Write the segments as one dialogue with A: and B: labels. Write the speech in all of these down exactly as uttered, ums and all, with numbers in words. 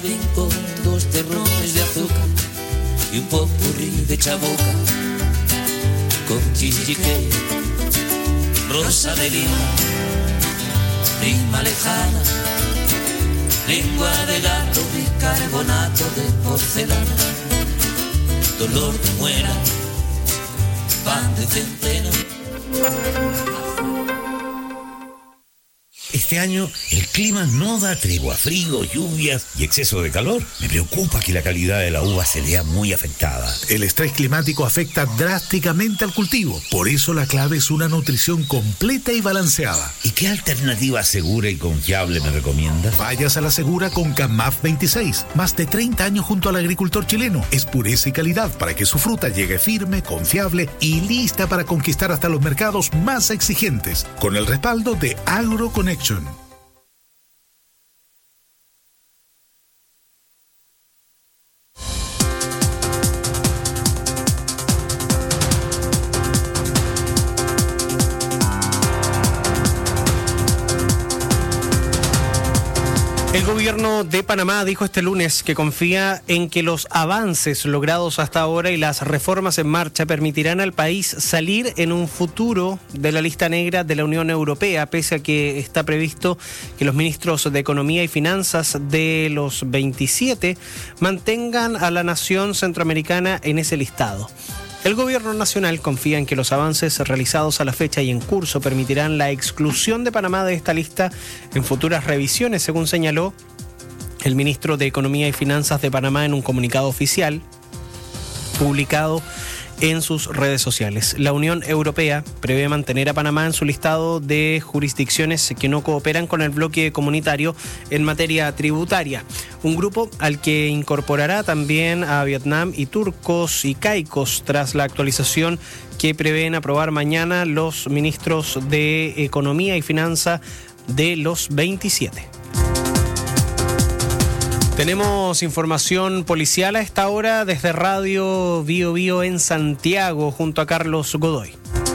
A: ven con dos terrones de azúcar y un popurrí de chaboca, con chichique, rosa de lima, prima lejana, lengua de gato, bicarbonato de porcelana, dolor de muera, pan de centeno.
B: Este año el clima no da tregua, frío, lluvias y exceso de calor. Me preocupa que la calidad de la uva se vea muy afectada.
C: El estrés climático afecta drásticamente al cultivo. Por eso la clave es una nutrición completa y balanceada.
B: ¿Y qué alternativa segura y confiable me recomienda?
C: Vayas a la segura con Camaf veintiséis. Más de treinta años junto al agricultor chileno. Es pureza y calidad para que su fruta llegue firme, confiable y lista para conquistar hasta los mercados más exigentes. Con el respaldo de AgroConnection.
D: El gobierno de Panamá dijo este lunes que confía en que los avances logrados hasta ahora y las reformas en marcha permitirán al país salir en un futuro de la lista negra de la Unión Europea, pese a que está previsto que los ministros de Economía y Finanzas de los veintisiete mantengan a la nación centroamericana en ese listado. El gobierno nacional confía en que los avances realizados a la fecha y en curso permitirán la exclusión de Panamá de esta lista en futuras revisiones, según señaló el ministro de Economía y Finanzas de Panamá en un comunicado oficial publicado en sus redes sociales. La Unión Europea prevé mantener a Panamá en su listado de jurisdicciones que no cooperan con el bloque comunitario en materia tributaria, un grupo al que incorporará también a Vietnam y Turcos y Caicos tras la actualización que prevén aprobar mañana los ministros de Economía y Finanza de los veintisiete. Tenemos información policial a esta hora desde Radio Bío Bío en Santiago junto a Carlos Godoy.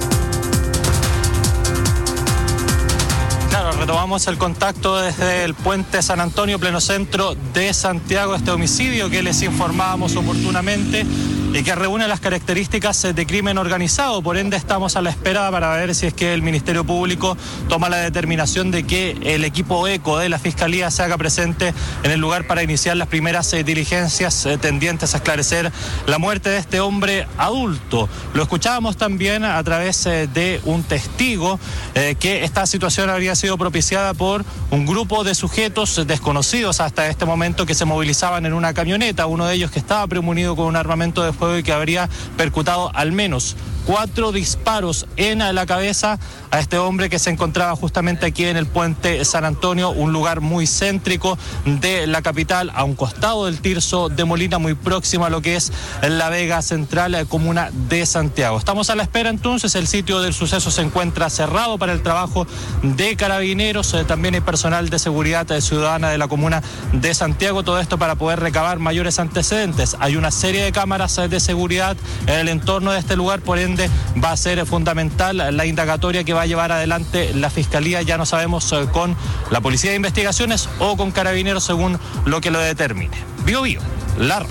E: Claro, retomamos el contacto desde el puente San Antonio, pleno centro de Santiago, este homicidio que les informábamos oportunamente y que reúne las características de crimen organizado. Por ende, estamos a la espera para ver si es que el Ministerio Público toma la determinación de que el equipo ECO de la Fiscalía se haga presente en el lugar para iniciar las primeras eh, diligencias eh, tendientes a esclarecer la muerte de este hombre adulto. Lo escuchábamos también a través eh, de un testigo eh, que esta situación habría sido propiciada por un grupo de sujetos desconocidos hasta este momento que se movilizaban en una camioneta, uno de ellos que estaba premunido con un armamento de fuego y que habría percutado al menos cuatro disparos en la cabeza a este hombre que se encontraba justamente aquí en el puente San Antonio, un lugar muy céntrico de la capital, a un costado del Tirso de Molina, muy próximo a lo que es la Vega Central, comuna de Santiago. Estamos a la espera entonces, el sitio del suceso se encuentra cerrado para el trabajo de carabineros, eh, también hay personal de seguridad eh, ciudadana de la comuna de Santiago, todo esto para poder recabar mayores antecedentes. Hay una serie de cámaras eh, de seguridad en el entorno de este lugar, por ende va a ser fundamental la indagatoria que va a llevar adelante la Fiscalía, ya no sabemos eh, con la Policía de Investigaciones o con Carabineros según lo que lo determine. Bío Bío, Lar.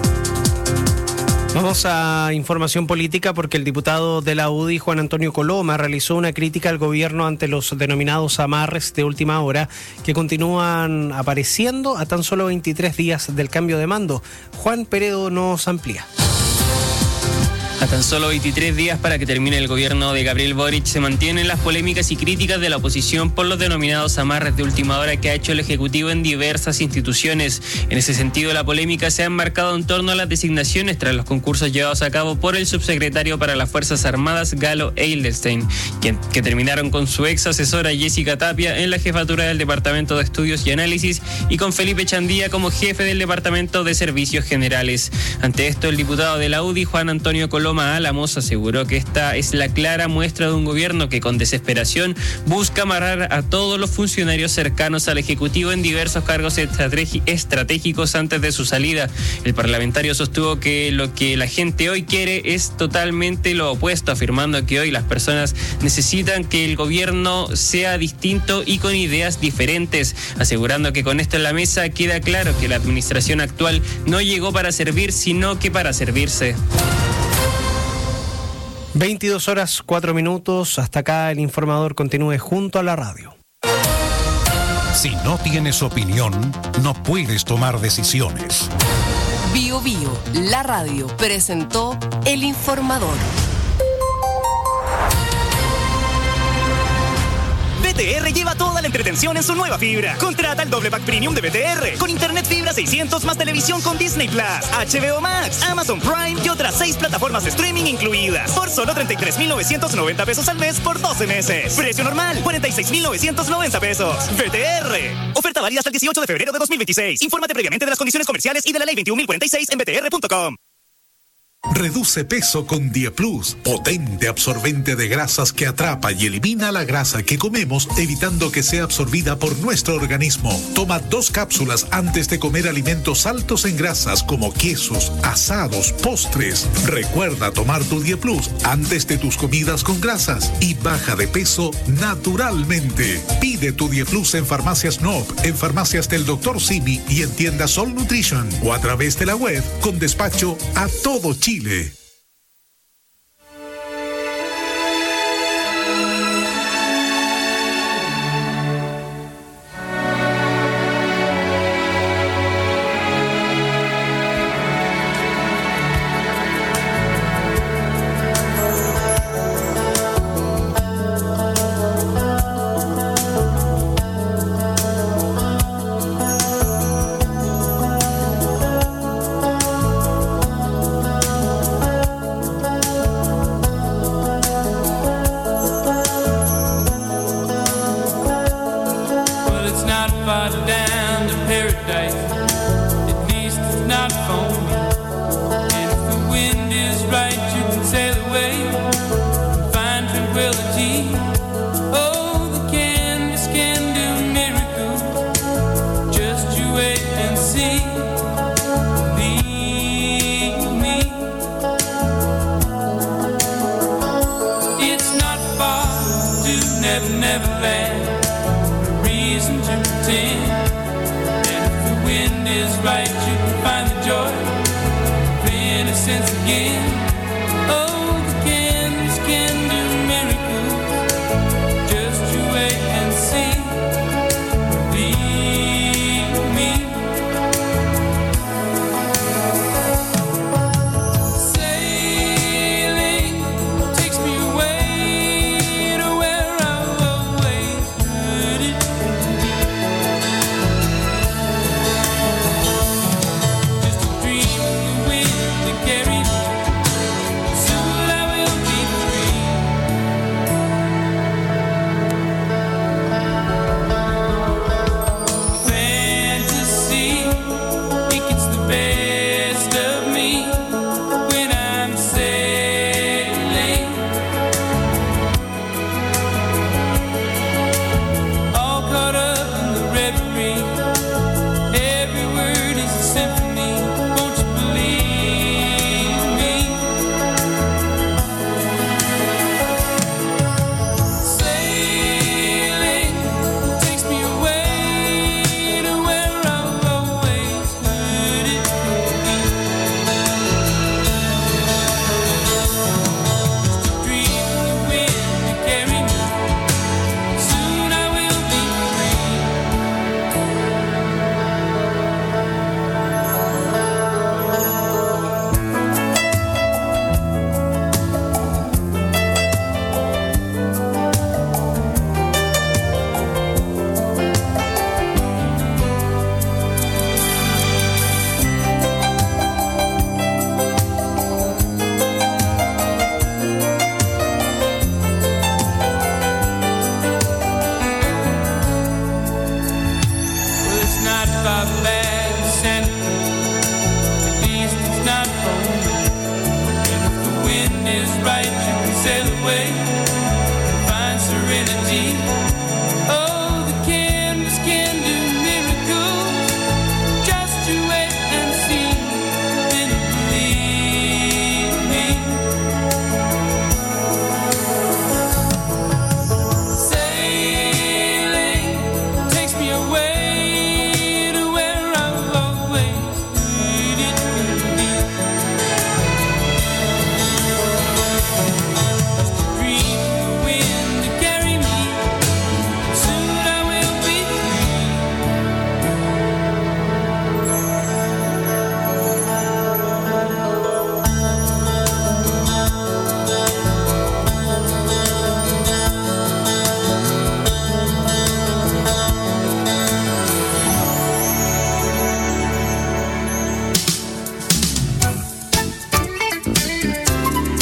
D: Vamos a información política porque el diputado de la U D I, Juan Antonio Coloma, realizó una crítica al gobierno ante los denominados amarres de última hora que continúan apareciendo a tan solo veintitrés días del cambio de mando. Juan Peredo nos amplía.
F: A tan solo veintitrés días para que termine el gobierno de Gabriel Boric, se mantienen las polémicas y críticas de la oposición por los denominados amarres de última hora que ha hecho el Ejecutivo en diversas instituciones. En ese sentido, la polémica se ha enmarcado en torno a las designaciones tras los concursos llevados a cabo por el subsecretario para las Fuerzas Armadas, Galo Eilderstein, quien, que terminaron con su ex asesora Jessica Tapia en la jefatura del Departamento de Estudios y Análisis y con Felipe Chandía como jefe del Departamento de Servicios Generales. Ante esto, el diputado de la U D I, Juan Antonio Coloma, Paloma Álamos aseguró que esta es la clara muestra de un gobierno que con desesperación busca amarrar a todos los funcionarios cercanos al Ejecutivo en diversos cargos estrategi- estratégicos antes de su salida. El parlamentario sostuvo que lo que la gente hoy quiere es totalmente lo opuesto, afirmando que hoy las personas necesitan que el gobierno sea distinto y con ideas diferentes, asegurando que con esto en la mesa queda claro que la administración actual no llegó para servir, sino que para servirse.
D: veintidós horas, cuatro minutos. Hasta acá el informador. Continúe junto a la radio.
C: Si no tienes opinión, no puedes tomar decisiones.
G: Bio Bio, la radio, presentó El Informador.
H: B T R lleva toda la entretención en su nueva fibra. Contrata el doble pack premium de B T R con internet fibra seiscientos más televisión con Disney Plus, H B O Max, Amazon Prime y otras seis plataformas de streaming incluidas por solo treinta y tres mil novecientos noventa pesos al mes por doce meses. Precio normal cuarenta y seis mil novecientos noventa pesos. B T R. Oferta válida hasta el dieciocho de febrero de dos mil veintiséis. Infórmate previamente de las condiciones comerciales y de la ley veintiún mil cuarenta y seis en b t r punto com.
C: Reduce peso con Dieplus, potente absorbente de grasas que atrapa y elimina la grasa que comemos, evitando que sea absorbida por nuestro organismo. Toma dos cápsulas antes de comer alimentos altos en grasas como quesos, asados, postres. Recuerda tomar tu Dieplus antes de tus comidas con grasas y baja de peso naturalmente. Pide tu Dieplus en Farmacias Noop, en Farmacias del doctor Simi y en tiendas Sol Nutrition o a través de la web con despacho a todo Chile. Chile.
I: Just a dream of the wind that carries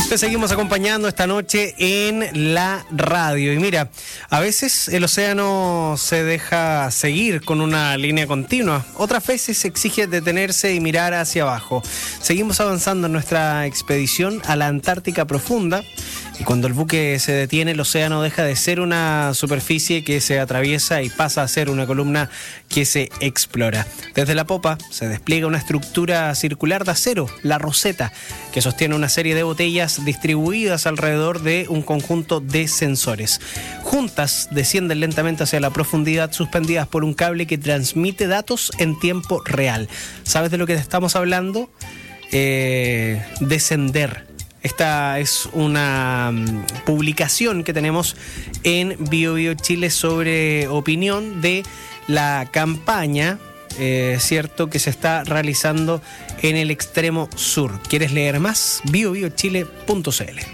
D: Te seguimos acompañando esta noche en la radio. Y mira, a veces el océano se deja seguir con una línea continua. Otras veces exige detenerse y mirar hacia abajo. Seguimos avanzando en nuestra expedición a la Antártica Profunda. Y cuando el buque se detiene, el océano deja de ser una superficie que se atraviesa y pasa a ser una columna que se explora. Desde la popa se despliega una estructura circular de acero, la roseta, que sostiene una serie de botellas distribuidas alrededor de un conjunto de sensores. Juntas descienden lentamente hacia la profundidad, suspendidas por un cable que transmite datos en tiempo real. ¿Sabes de lo que estamos hablando? Eh, descender. Esta es una um, publicación que tenemos en Bio Bio Chile sobre opinión de la campaña, eh, cierto, que se está realizando en el extremo sur. ¿Quieres leer más? bio bio chile punto c l.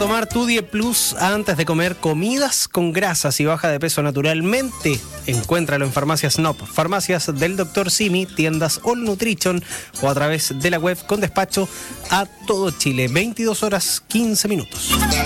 D: tomar tu diez Plus antes de comer comidas con grasas y baja de peso naturalmente. Encuéntralo en Farmacias N O P, Farmacias del doctor Simi, tiendas All Nutrition o a través de la web con despacho a todo Chile. veintidós horas quince minutos.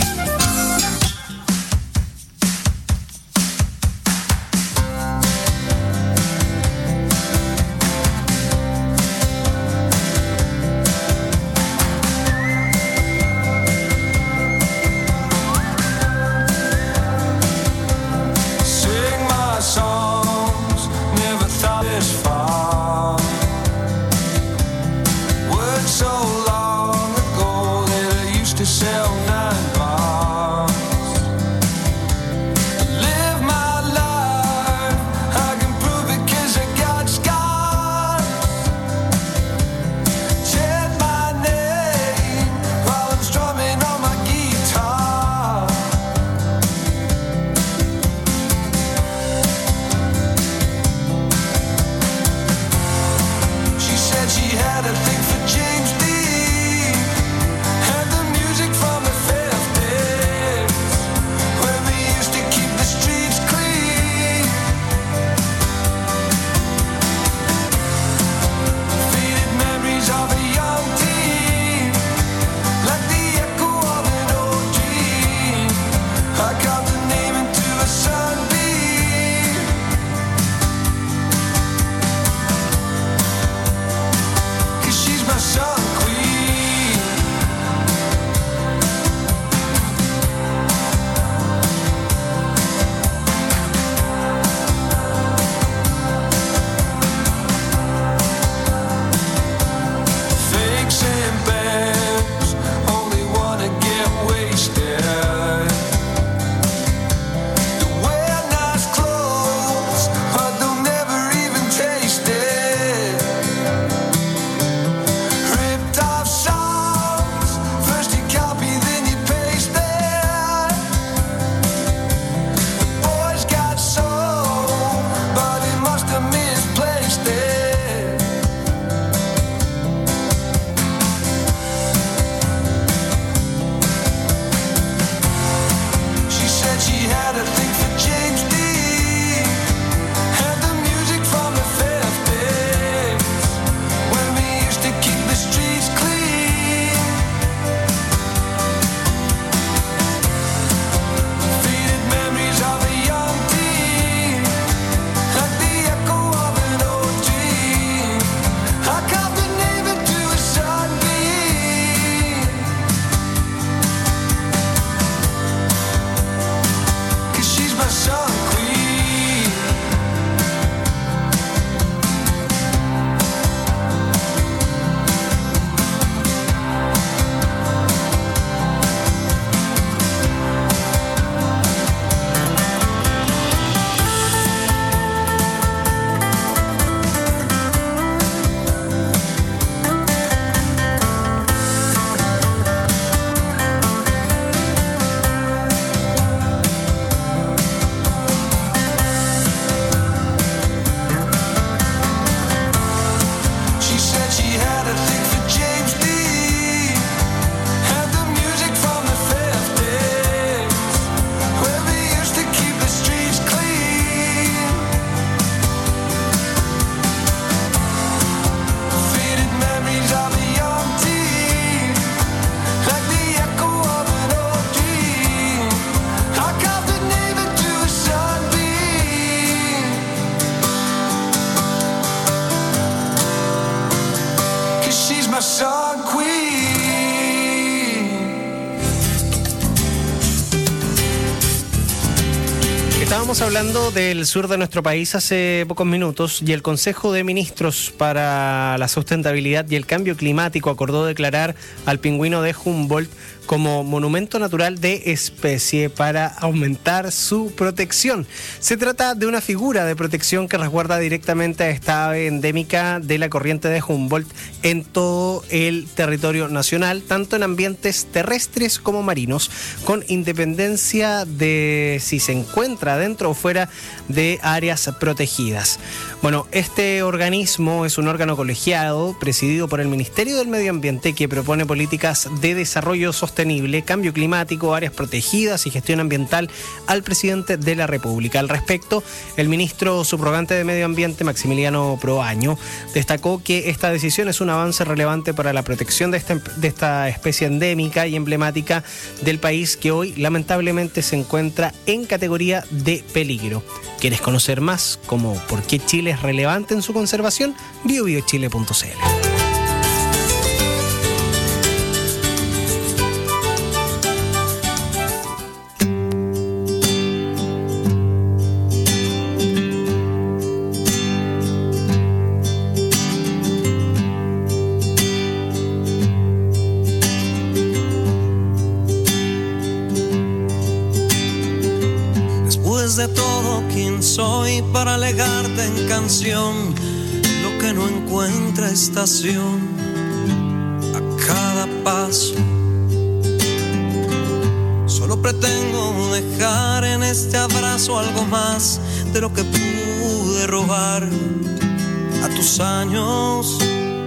D: Estábamos hablando del sur de nuestro país hace pocos minutos y el Consejo de Ministros para la Sustentabilidad y el Cambio Climático acordó declarar al pingüino de Humboldt como monumento natural de especie para aumentar su protección. Se trata de una figura de protección que resguarda directamente a esta ave endémica de la corriente de Humboldt en todo el territorio nacional, tanto en ambientes terrestres como marinos, con independencia de si se encuentra dentro o fuera de áreas protegidas. Bueno, este organismo es un órgano colegiado presidido por el Ministerio del Medio Ambiente que propone políticas de desarrollo sostenible sostenible, cambio climático, áreas protegidas y gestión ambiental al presidente de la República. Al respecto, el ministro subrogante de Medio Ambiente, Maximiliano Proaño, destacó que esta decisión es un avance relevante para la protección de esta, de esta especie endémica y emblemática del país que hoy lamentablemente se encuentra en categoría de peligro. ¿Quieres conocer más como por qué Chile es relevante en su conservación? bio bio chile punto c l.
I: De todo quien soy para legarte en canción lo que no encuentra estación a cada paso. Solo pretendo dejar en este abrazo algo más de lo que pude robar a tus años.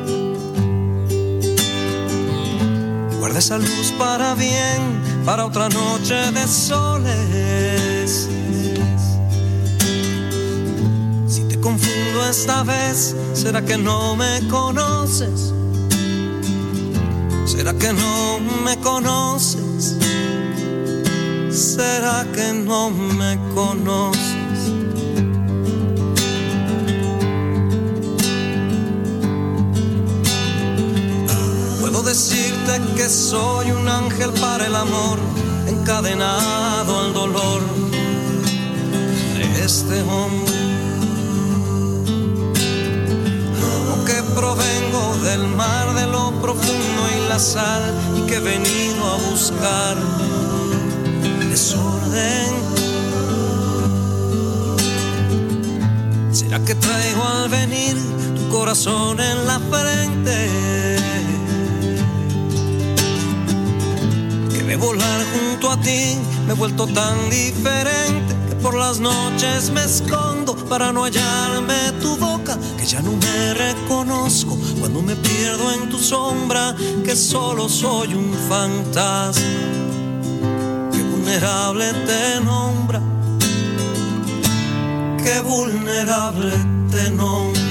I: Guarda esa luz para bien, para otra noche de soles. Confundo esta vez, ¿será que no me conoces? ¿Será que no me conoces? ¿Será que no me conoces? Puedo decirte que soy un ángel para el amor, encadenado al dolor de este hombre. Provengo del mar, de lo profundo y la sal, y que he venido a buscar desorden. ¿Será que traigo al venir tu corazón en la frente? Que de volar junto a ti me he vuelto tan diferente que por las noches me escondo para no hallarme tu boca, que ya no me reconozco cuando me pierdo en tu sombra, que solo soy un fantasma que vulnerable te nombra, que vulnerable te nombra.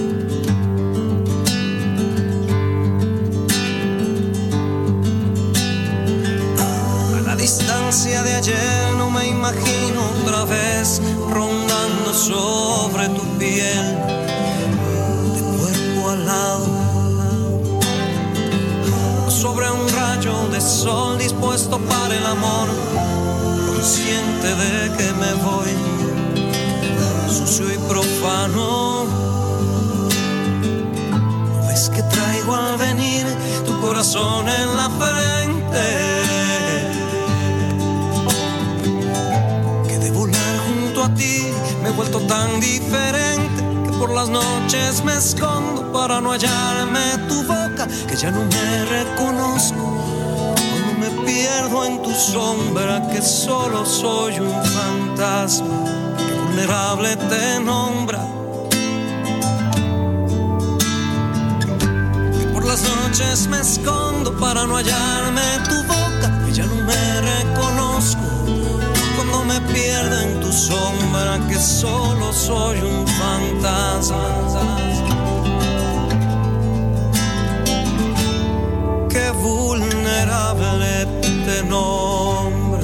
I: A la distancia de ayer no me imagino otra vez rondando sobre tu piel, de cuerpo al lado, sobre un rayo de sol dispuesto para el amor, consciente de que me voy sucio y profano. ¿No ves que traigo al venir tu corazón en la frente? A ti me he vuelto tan diferente que por las noches me escondo para no hallarme tu boca, que ya no me reconozco cuando me pierdo en tu sombra, que solo soy un fantasma que vulnerable te nombra, que por las noches me escondo para no hallarme tu boca, que ya no me reconozco cuando me pierdo en tu sombra, que solo soy un fantasma que vulnerable te nombra.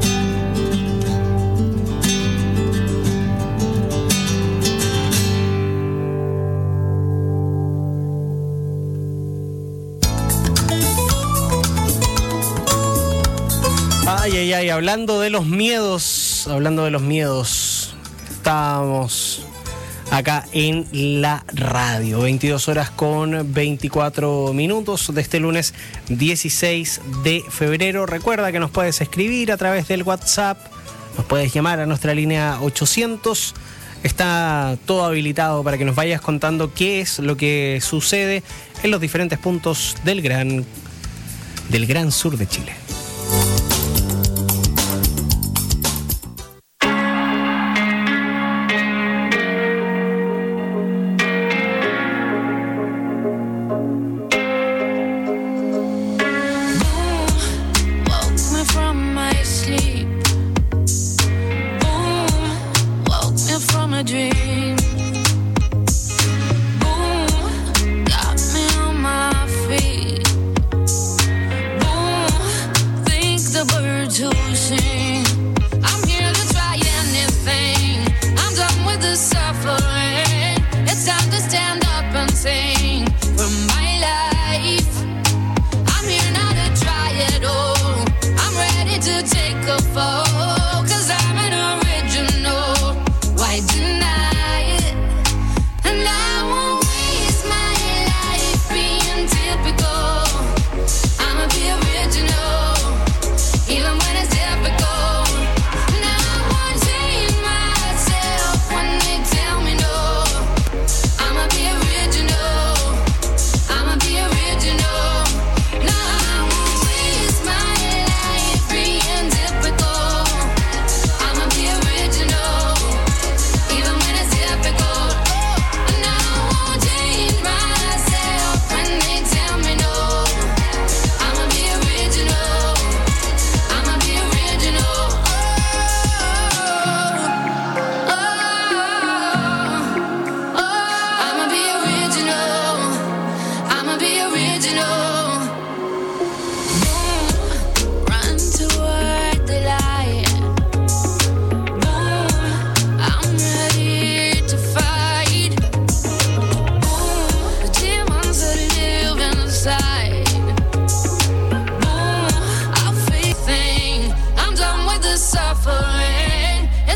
D: Ay, ay, ay, hablando de los miedos, hablando de los miedos, estábamos acá en la radio, veintidós horas con veinticuatro minutos de este lunes dieciséis de febrero. Recuerda que nos puedes escribir a través del WhatsApp, nos puedes llamar a nuestra línea ochocientos, está todo habilitado para que nos vayas contando qué es lo que sucede en los diferentes puntos del gran, del gran sur de Chile.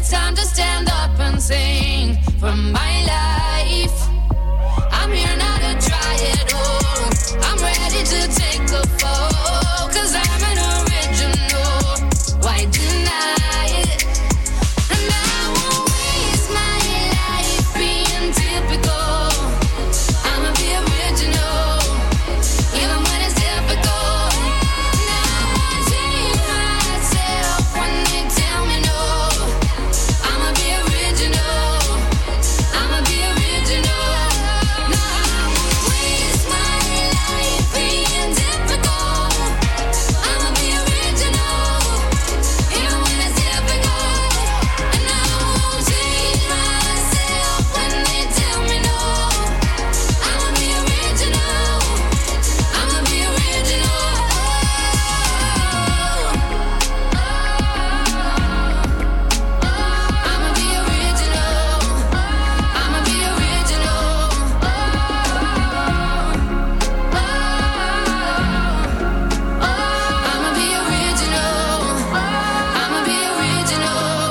J: it's time to stand up and sing for my life. I'm here now to try it all. I'm ready to take the fall, 'cause I'm an original. Why deny it? And I won't waste my life being typical. I'ma be original, even when it's difficult. Now I see myself when they tell me no. I'ma be original, I'ma be original. No, I won't waste my life being typical. I'ma be original, even when it's difficult. And I won't change myself when they tell me no. I'ma be original, I'ma be original. I'ma be original, I'ma be original. I'ma be original, I'ma be original.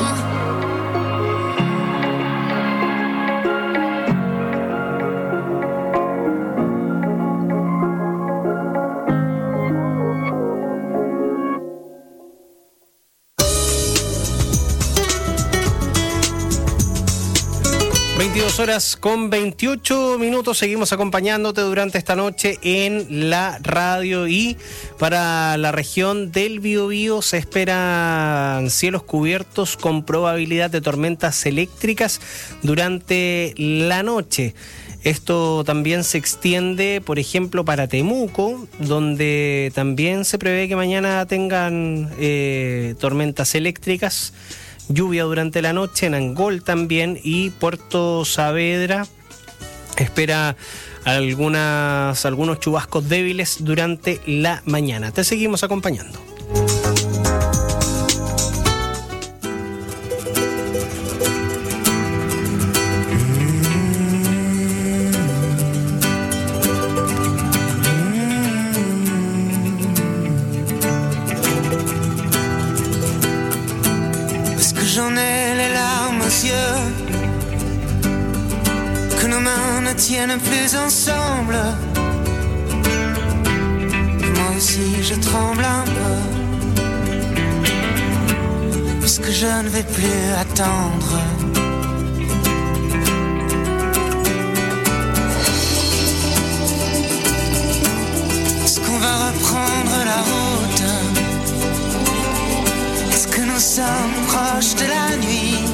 D: veintidós horas con veintiocho minutos, seguimos acompañándote durante esta noche en la radio, y para la región del Biobío se esperan cielos cubiertos con probabilidad de tormentas eléctricas durante la noche. Esto también se extiende, por ejemplo, para Temuco, donde también se prevé que mañana tengan eh, tormentas eléctricas. Lluvia durante la noche en Angol también, y Puerto Saavedra espera algunas, algunos chubascos débiles durante la mañana. Te seguimos acompañando.
K: Parce que j'en ai les larmes aux yeux, que nos mains ne tiennent plus ensemble. Moi aussi je tremble un peu, puisque je ne vais plus attendre. Est-ce qu'on va reprendre la route? Est-ce que nous sommes proches de la nuit?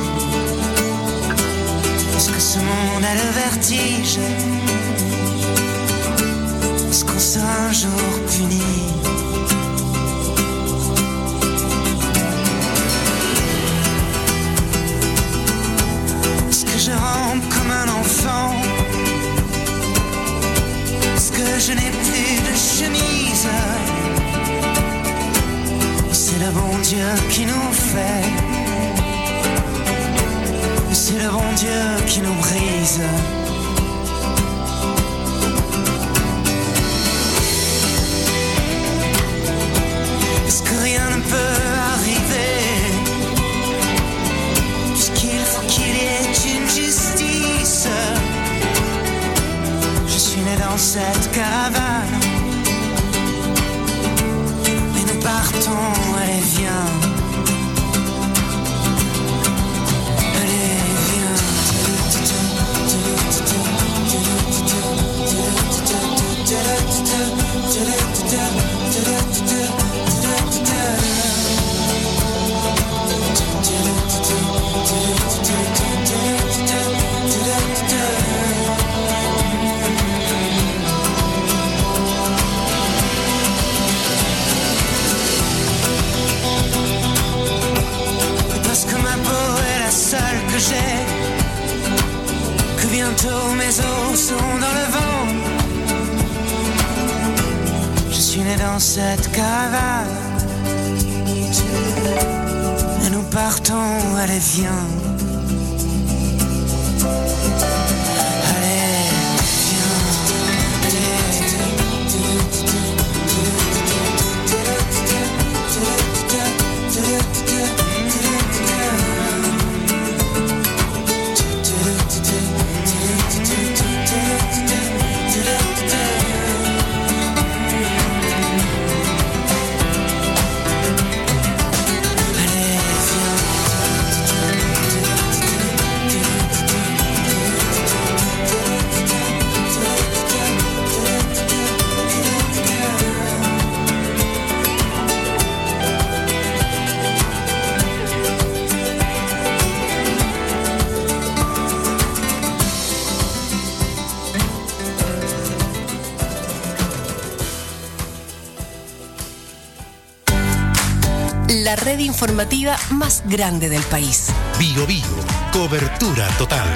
K: Est-ce que ce monde a le vertige? Est-ce qu'on sera un jour puni? Est-ce que je rampe comme un enfant? Est-ce que je n'ai plus de chemise? C'est le bon Dieu qui nous fait, c'est le bon Dieu qui nous brise. Est-ce que rien ne peut arriver, puisqu'il faut qu'il y ait une justice? Je suis né dans cette caravane, et nous partons, allez viens. Parce que ma peau est la seule que j'ai, que bientôt mes os sont dans le vent. Je suis né dans cette caravane, et nous partons, allez viens.
G: red informativa más grande del país.
C: Bio Bio, cobertura total.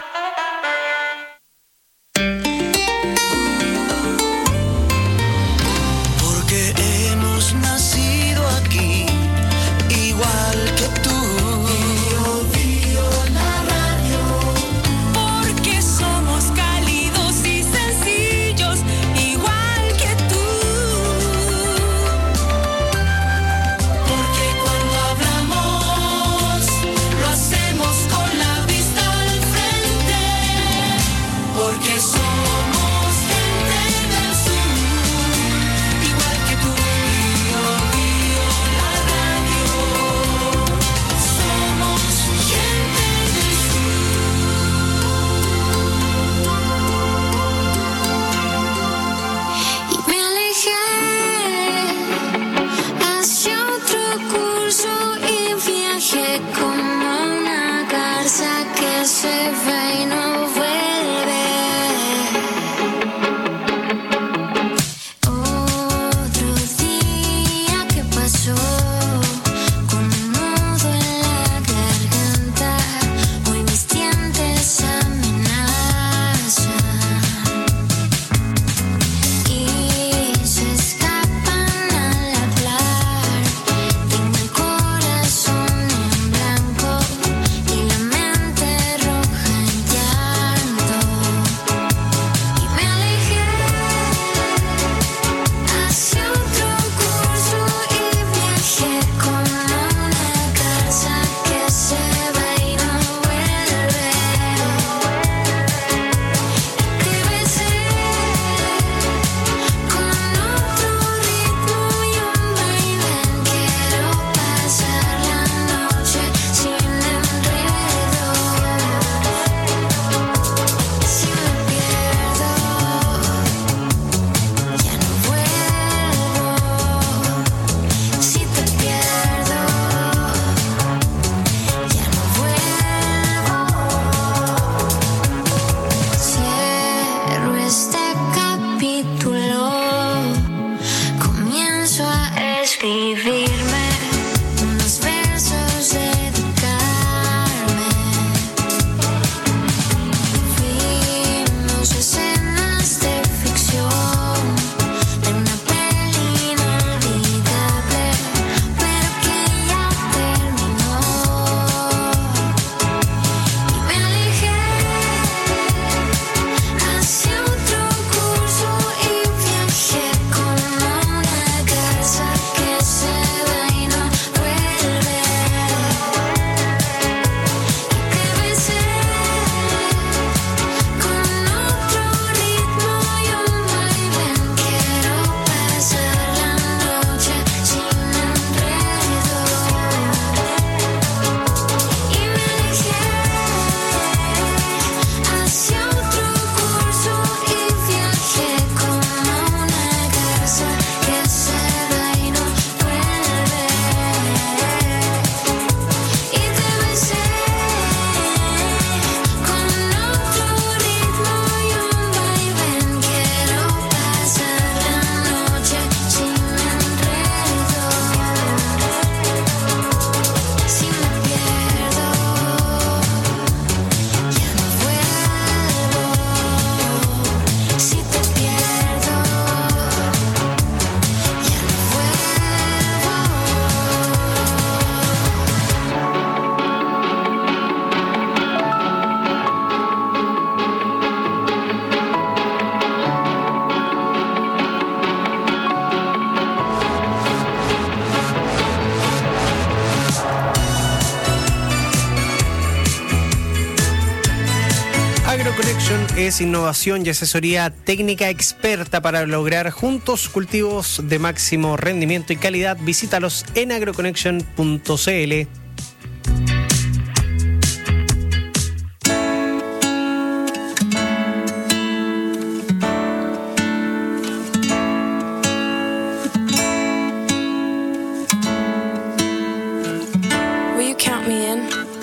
K: Porque hemos nacido aquí, igual que tú. Bio Bio, la radio.
J: Porque somos cálidos y sencillos, igual que tú. Porque cuando hablamos, lo hacemos con la vista al frente. Porque somos gente del sur, igual que tú. Bio Bio, la radio. Somos gente del sur. Y me alejé hacia otro curso y viajé como una garza que se va y no vuelve. Otro día que pasó con un nudo en la garganta, hoy mis dientes amenazan y se escapan al hablar. Tengo el corazón en blanco y la mente roja en llanto. Y me alejé hacia otro curso y viajé como una garza que se va y no vuelve. Te besé con otro ritmo y un vaivén. Quiero pasar la noche sin enredo. Si me pierdo, ya no vuelvo. Si te pierdo, ya no vuelvo. Cierro este capítulo, comienzo a escribirme unos versos, dedicarme. Fuimos escenas de ficción de una peli inolvidable, pero que ya terminó. Y me alejé hacia otro curso y viajé como una garza que se va y no vuelve. Y te besé con otro ritmo y un vaivén. Quiero pasar la noche sin enredo. Y me alejé hacia otro curso y viajé como una garza que se va y no vuelve. Y te besé con otro ritmo y un vaivén. Quiero pasar la noche sin enredo. Si me pierdo, ya no vuelvo. Si te pierdo, ya no
D: AgroConnection es innovación y asesoría técnica experta para lograr juntos cultivos de máximo rendimiento y calidad. Visítalos en agroconnection punto c l.
J: Will you count me in?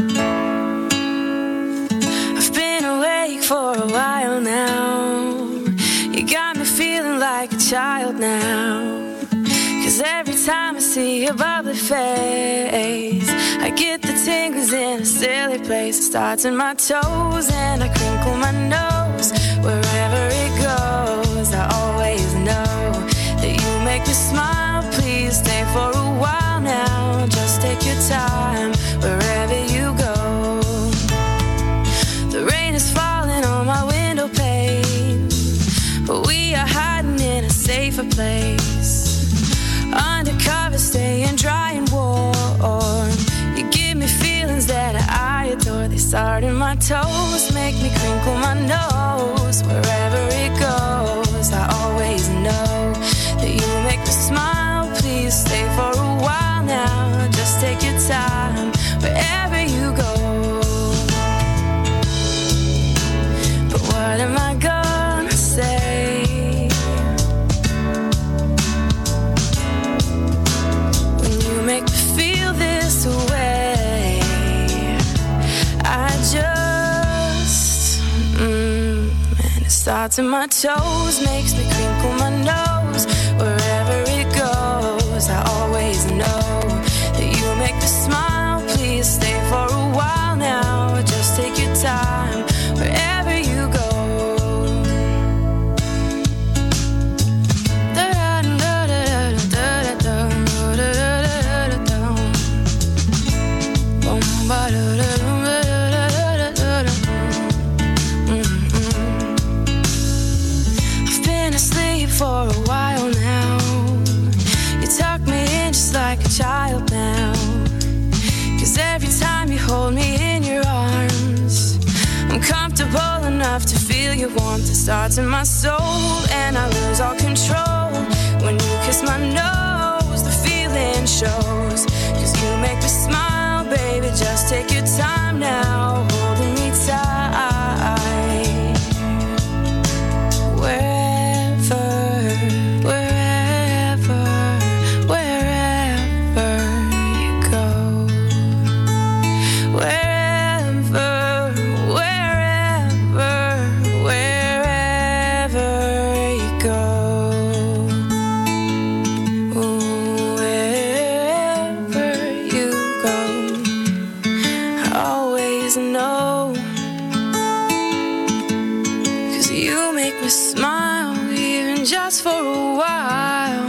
J: I've been awake for a while now. You got me feeling like a child now. 'Cause every time I
L: see your bubbly face. I get the tingles in a silly place. It starts in my toes and I crinkle my nose. Wherever it goes, I always know that you make me smile. Please stay for a while now. Just take your time wherever you go. The rain is falling on my window pane, but we are hiding in a safer place. Undercover, staying dry and warm. You give me feelings that I adore. They start in my toes, make me crinkle my nose. Wherever it goes, I always know that you make me smile. Please stay for a while now. Just take your time wherever you go. But what am I gonna say? Make me feel this way. I just mm, and it starts in my toes, makes me crinkle my nose. Wherever it goes, I always know that you make me smile. Please stay for a while now. Just take your time wherever you go. I've been asleep for a while now. You tuck me in just like a child now. 'Cause every time you hold me in your arms, I'm comfortable enough to feel your warmth. It starts in my soul and I lose all control. When you kiss my nose, the feeling shows. 'Cause you make me smile, baby, just take your time now, holding me tight. Wherever, wherever, wherever you go. Wherever, wherever, wherever you go. Wherever you go, I always know. 'Cause you make me smile, even just for a while.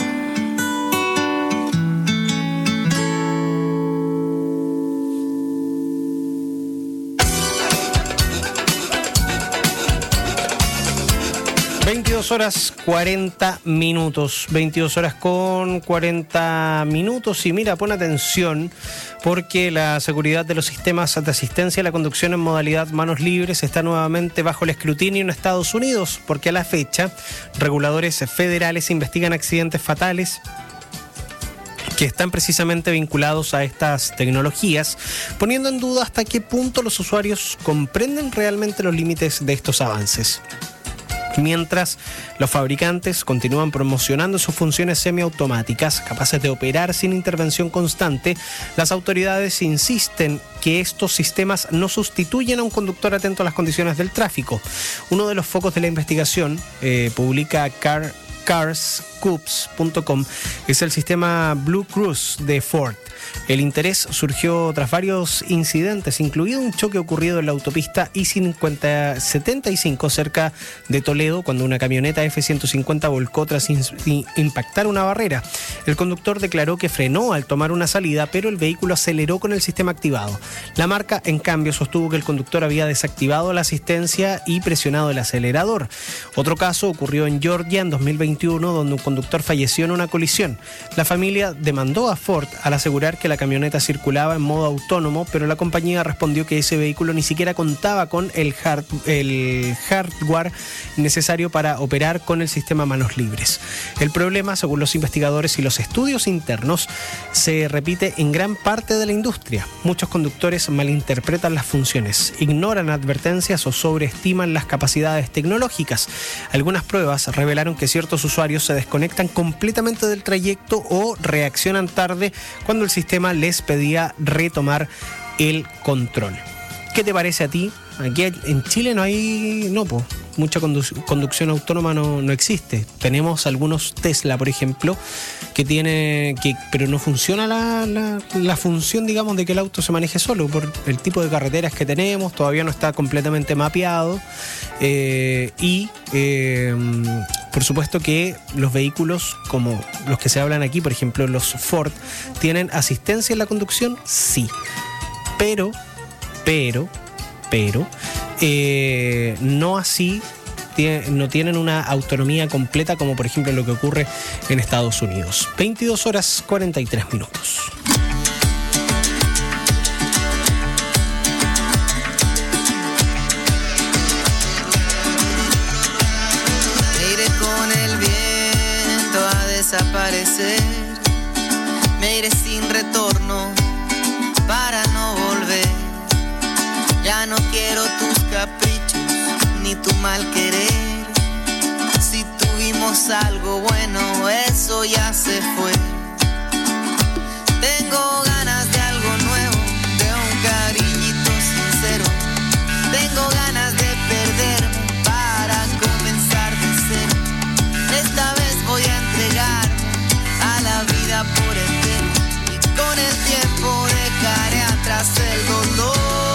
D: veintidós horas cuarenta minutos, veintidós horas con cuarenta minutos y mira, pon atención porque la seguridad de los sistemas de asistencia a la conducción en modalidad manos libres está nuevamente bajo el escrutinio en Estados Unidos, porque a la fecha reguladores federales investigan accidentes fatales que están precisamente vinculados a estas tecnologías, poniendo en duda hasta qué punto los usuarios comprenden realmente los límites de estos avances. Mientras los fabricantes continúan promocionando sus funciones semiautomáticas capaces de operar sin intervención constante, las autoridades insisten que estos sistemas no sustituyen a un conductor atento a las condiciones del tráfico. Uno de los focos de la investigación, eh, publica Car cars cubs punto com, es el sistema Blue Cruise de Ford. El interés surgió tras varios incidentes, incluido un choque ocurrido en la autopista I cincuenta setenta y cinco cerca de Toledo, cuando una camioneta F ciento cincuenta volcó tras in- impactar una barrera. El conductor declaró que frenó al tomar una salida, pero el vehículo aceleró con el sistema activado. La marca, en cambio, sostuvo que el conductor había desactivado la asistencia y presionado el acelerador. Otro caso ocurrió en Georgia en dos mil veintiuno, donde un conductor falleció en una colisión. La familia demandó a Ford al asegurar que la camioneta circulaba en modo autónomo, pero la compañía respondió que ese vehículo ni siquiera contaba con el, hard, el hardware necesario para operar con el sistema manos libres. El problema, según los investigadores y los estudios internos, se repite en gran parte de la industria. Muchos conductores malinterpretan las funciones, ignoran advertencias o sobreestiman las capacidades tecnológicas. Algunas pruebas revelaron que ciertos usuarios se desconectan completamente del trayecto o reaccionan tarde cuando el sistema les pedía retomar el control. ¿Qué te parece a ti? Aquí en Chile no hay... No, po. mucha condu- conducción autónoma no, no existe. Tenemos algunos Tesla, por ejemplo, que tiene, que, pero no funciona la, la, la función, digamos, de que el auto se maneje solo por el tipo de carreteras que tenemos. Todavía no está completamente mapeado eh, y eh, por supuesto que los vehículos como los que se hablan aquí, por ejemplo los Ford, ¿tienen asistencia en la conducción? Sí, pero pero pero eh, no así, no tienen una autonomía completa como por ejemplo lo que ocurre en Estados Unidos. veintidós horas cuarenta y tres minutos.
M: Me iré con el viento a desaparecer, me iré sin retorno para no volver. Ya no quiero tus caprichos ni tu mal querer. Si tuvimos algo bueno, eso ya se fue. Tengo ganas de algo nuevo, de un cariñito sincero. Tengo ganas de perderme para comenzar de cero. Esta vez voy a entregarme a la vida por entero. Y con el tiempo dejaré atrás el dolor.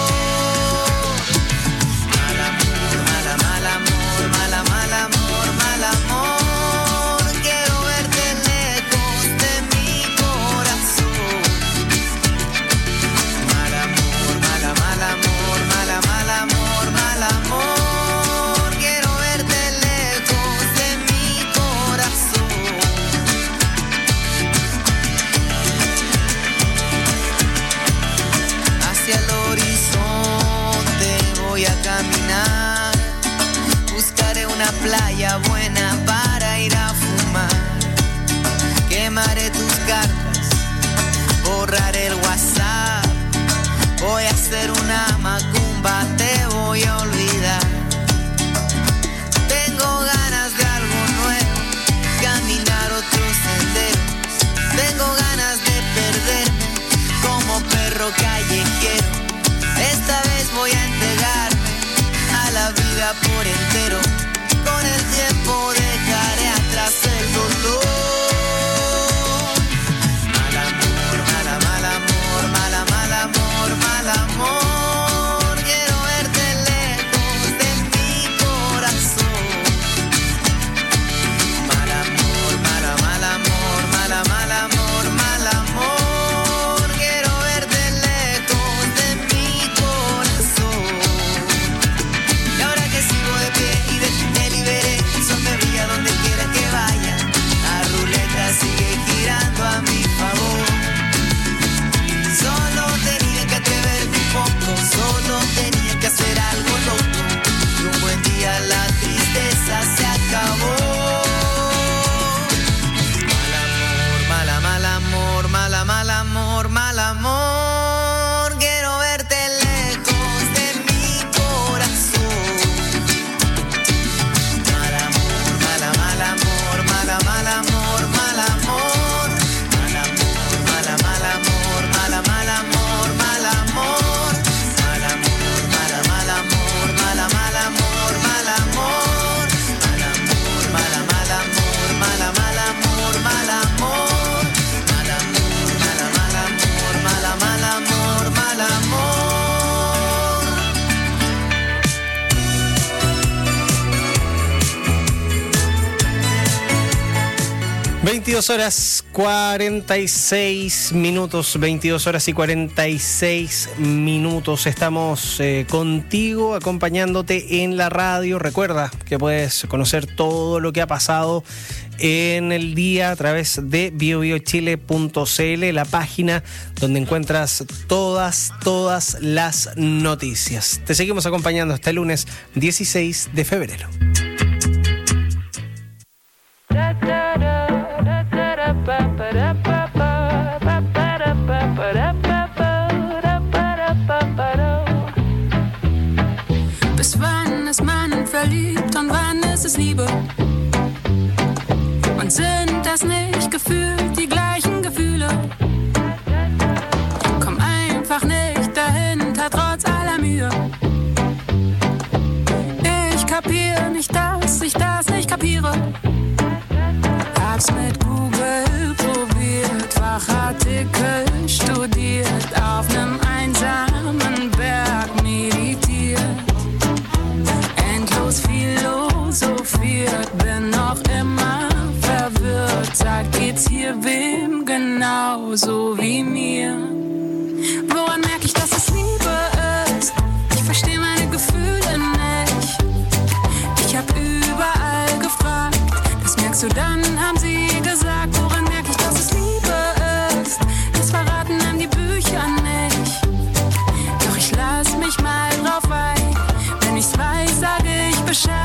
M: Playa buena para ir a fumar. Quemaré tus cartas, borraré el WhatsApp. Voy a hacer una macumba, te voy a olvidar. Tengo ganas de algo nuevo, caminar otros senderos. Tengo ganas de perderme como perro callejero. Esta vez voy a entregarme a la vida por entero. Con el tiempo dejaré atrás el dolor. Mal amor, mal, mal amor, mal, mal amor, mal amor. Quiero verte lejos de mi corazón. Mal amor, mal, mal amor, mal, mal amor, mal amor. Quiero verte lejos de mi corazón. Y ahora que sigo de pie y de sonreía donde quiera que vaya, la ruleta sigue girando a mi favor. Solo tenía que atreverme un poco, solo tenía que hacer algo loco. Y un buen día la tristeza se acabó. Mal amor, mal amor, mal, mal amor, mal amor. Quiero verte lejos de mi corazón. Mal amor, mal amor, mal amor, mal amor. Mal amor, mal, mal amor, mal, mal amor, mal amor. Mal amor, mal, mal amor, mal, mal amor, mal amor. Mal amor, mal, mal amor, mal, mal amor, mal amor. Mal amor, mal, mal amor, mal, mal amor, mal amor.
D: veintidós horas cuarenta y seis minutos, veintidós horas y cuarenta y seis minutos. Estamos eh, contigo, acompañándote en la radio. Recuerda que puedes conocer todo lo que ha pasado en el día a través de bio bio chile punto c l, la página donde encuentras todas, todas las noticias. Te seguimos acompañando hasta el lunes dieciséis de febrero.
L: Bis wann ist man verliebt und wann ist es Liebe? Und sind das nicht gefühlt die gleichen Gefühle? Komm einfach nicht dahinter, trotz aller Mühe. Ich kapier nicht hab's mit Google probiert, Fachartikel studiert, auf nem einsamen Berg meditiert, endlos philosophiert, bin noch immer verwirrt, sag, geht's hier wem genauso wie mir? Woran merk ich, dass es Liebe ist? Ich versteh meine Gefühle nicht. Ich hab überall gefragt, das merkst du dann, haben sie gesagt. Woran merk ich, dass es Liebe ist? Das verraten einem die Bücher nicht. Doch ich lass mich mal drauf ein, wenn ich's weiß, sage ich Bescheid.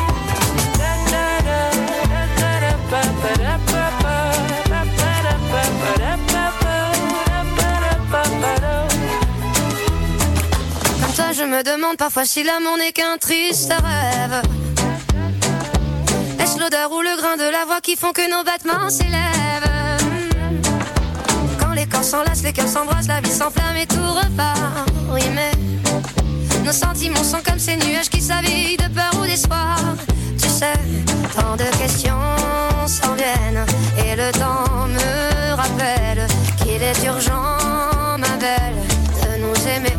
N: Comme toi je me demande parfois si l'amour n'est qu'un triste rêve. Est-ce l'odeur ou le grain de la voix qui font que nos battements s'élèvent? Quand les corps s'enlacent, les cœurs s'embrassent, la vie s'enflamme et tout repart. Oui mais nos sentiments sont comme ces nuages qui s'habillent de peur ou d'espoir. Tu sais, tant de questions s'en viennent et le temps me rappelle qu'il est urgent, ma belle, de nous aimer.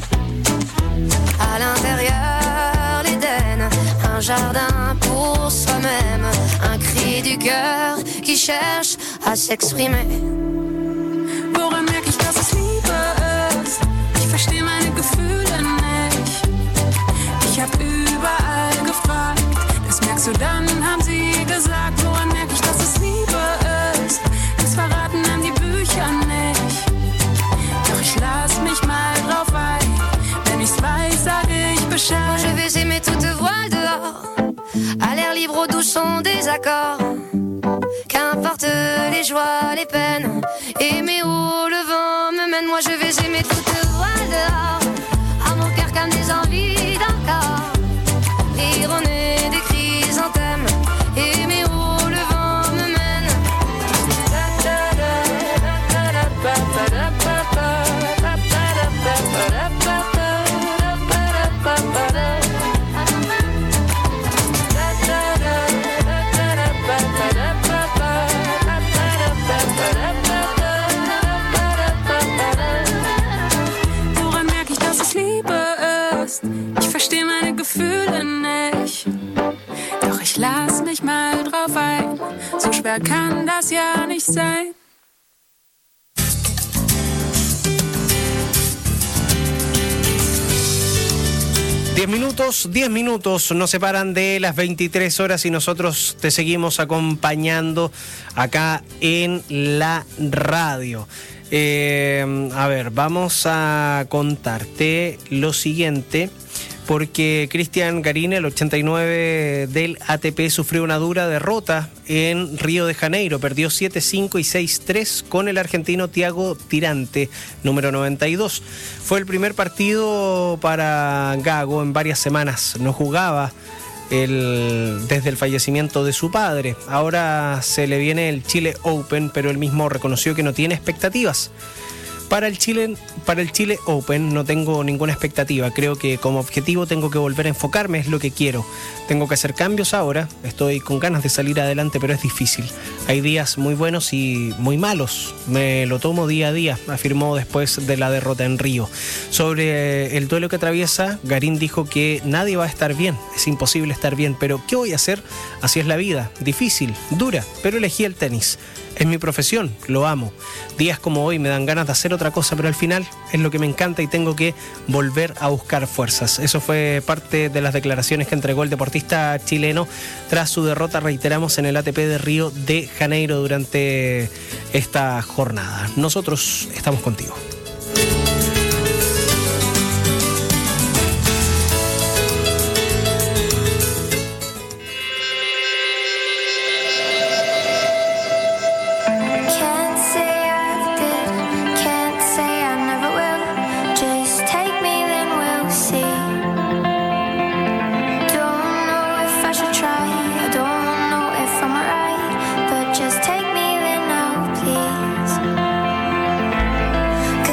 N: À l'intérieur, l'Éden, un jardin pour soi-même, un cri du cœur qui cherche à s'exprimer.
L: Woran merk ich, dass es Liebe ist? Ich versteh meine Gefühle nicht. Ich hab überall gefragt, das merkst du dann, haben sie gesagt. Woran merk ich, dass es Liebe ist? Das verraten einem die Bücher nicht. Doch ich lass mich mal drauf ein, wenn ich's weiß, sage ich Bescheid.
N: Je vais aimer toute voile dehors, à l'air libre au doux son des accords. Qu'importe les joies, les peines, aimer où le vent me mène. Moi je vais aimer toute voile dehors, à mon cœur comme des envies d'encore. Rire au nez des chrysanthèmes, aimer où le vent me mène.
L: Woran merk ich, dass es Liebe ist? Ich versteh meine Gefühle nicht. Doch ich lass mich mal drauf ein, so schwer kann das ja nicht sein.
D: Diez minutos, diez minutos nos separan de las veintitrés horas y nosotros te seguimos acompañando acá en la radio. Eh, a ver, vamos a contarte lo siguiente, porque Cristian Garín, el ochenta y nueve del A T P, sufrió una dura derrota en Río de Janeiro. Perdió siete cinco y seis tres con el argentino Thiago Tirante, número noventa y dos. Fue el primer partido para Gago en varias semanas. No jugaba el, desde el fallecimiento de su padre. Ahora se le viene el Chile Open, pero él mismo reconoció que no tiene expectativas. Para el Chile, para el Chile Open no tengo ninguna expectativa. Creo que como objetivo tengo que volver a enfocarme, es lo que quiero. Tengo que hacer cambios ahora. Estoy con ganas de salir adelante, pero es difícil. Hay días muy buenos y muy malos. Me lo tomo día a día, afirmó después de la derrota en Río. Sobre el duelo que atraviesa, Garín dijo que nadie va a estar bien. Es imposible estar bien, pero ¿qué voy a hacer? Así es la vida. Difícil, dura, pero elegí el tenis. Es mi profesión, lo amo. Días como hoy me dan ganas de hacer otra cosa, pero al final es lo que me encanta y tengo que volver a buscar fuerzas. Eso fue parte de las declaraciones que entregó el deportista chileno tras su derrota, reiteramos, en el A T P de Río de Janeiro durante esta jornada. Nosotros estamos contigo.
N: Cause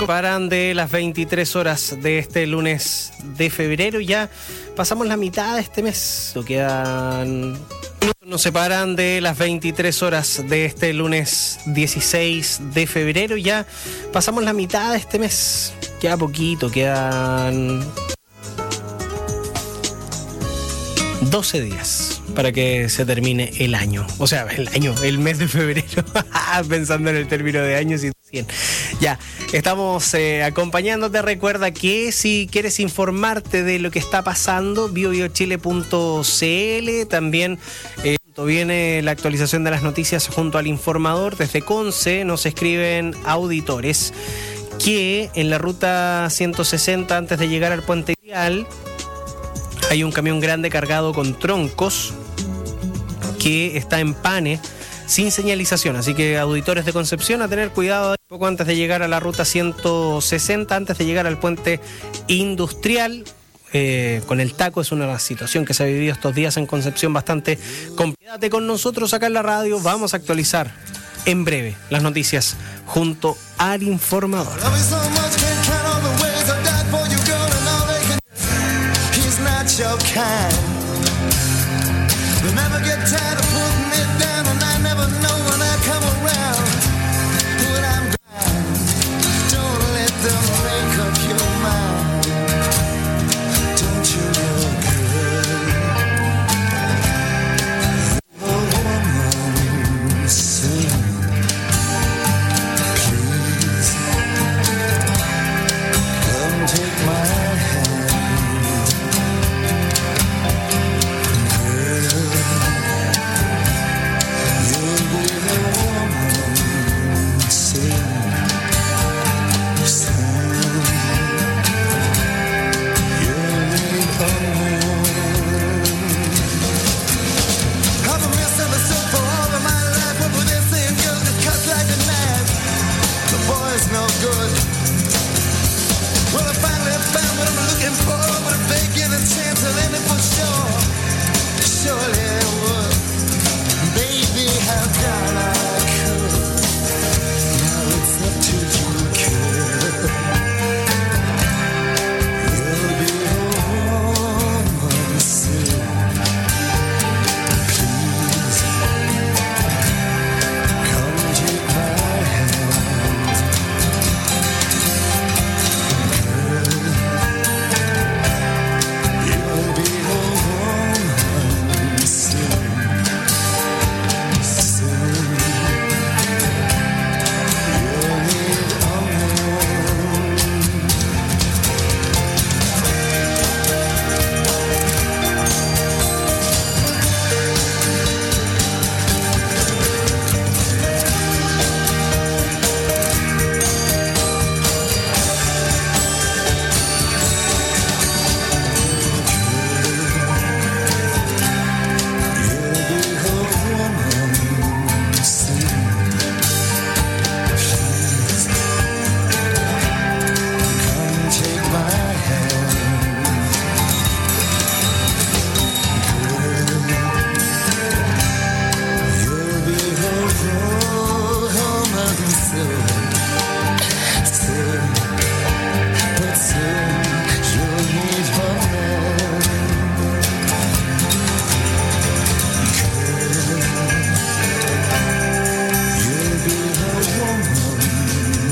D: Paran de las veintitrés horas de este lunes de febrero. Ya pasamos la mitad de este mes. Lo quedan... Nos separan de las veintitrés horas de este lunes dieciséis de febrero. Ya pasamos la mitad de este mes. Queda poquito, quedan doce días para que se termine el año. O sea, el año, el mes de febrero. Pensando en el término de años y cien. Ya, estamos eh, acompañándote. Recuerda que si quieres informarte de lo que está pasando, bio bio chile punto c l. También eh, viene la actualización de las noticias junto al informador. Desde Conce nos escriben auditores que en la ruta ciento sesenta, antes de llegar al puente Vial, hay un camión grande cargado con troncos que está en Pane sin señalización. Así que auditores de Concepción, a tener cuidado un poco antes de llegar a la ruta ciento sesenta, antes de llegar al puente industrial. Eh, con el taco es una situación que se ha vivido estos días en Concepción bastante complicada. Quédate con nosotros acá en la radio. Vamos a actualizar en breve las noticias junto al informador.
K: Your kind. We'll never get tired of putting it down, and I never know when I come around. When I'm blind, don't let them make up your mind. Don't you look good? You're a woman, sing, please. Come take my hand. No good. Well, I finally found what I'm looking for, but if they get a chance, I'll end it for sure. Surely it would.